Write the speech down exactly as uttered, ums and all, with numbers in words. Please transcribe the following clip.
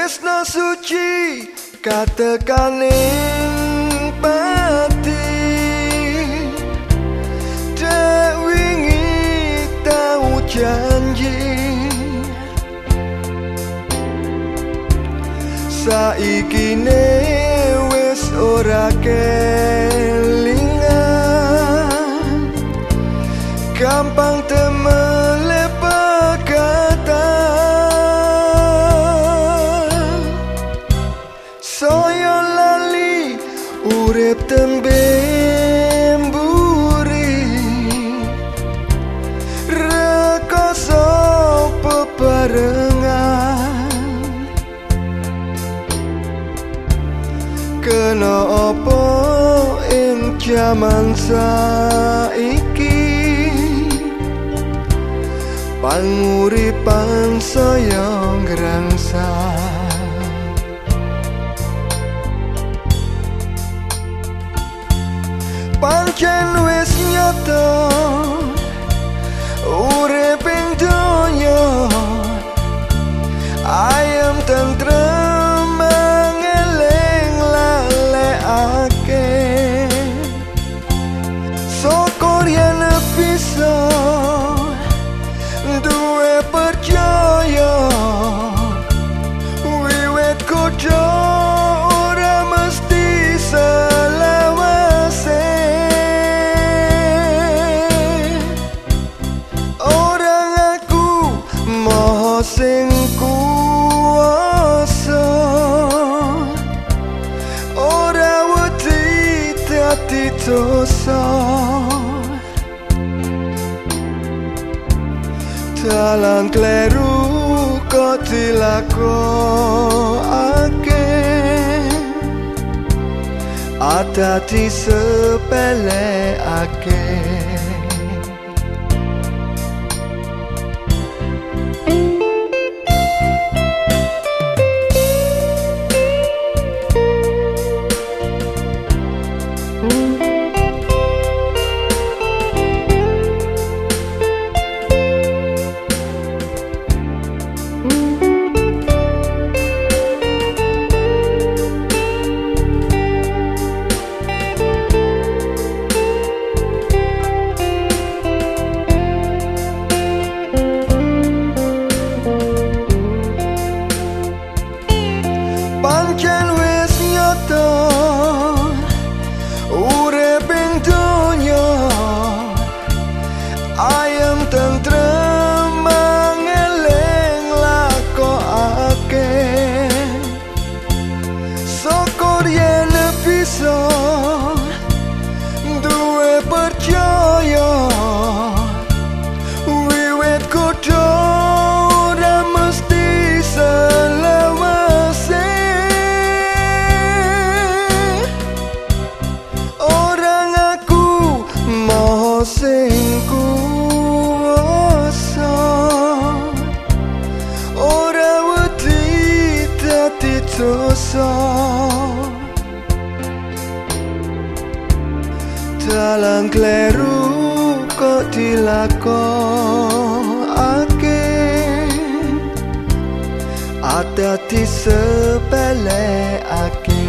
tresno suci katekaning pati dek wingi tau janji saiki ne wis ora kelingan gampang temele pegatan saya lali urip tembe mburi rekoso bebarengan kena apa ing jaman saiki panguripan saya ngrangsang pancen wis nyata urip ing donya ayem tentrem ngeling lalekake sokor yen bisa duwe percaya wiwit kudu ora mesti selawase orang aku moho sing kuwasa ora wedi dadi dosa dalan kleru kok dilakokake adati sepelekake pancen wis nyata urip ing donya ayem tentrem ngeling lakokake sokor yen bisa duwe percaya wiwit kudu ora mesti selawase sing kuwasa ora wedi dadi dosa dalan kleru kok dilakokake adati sepelekake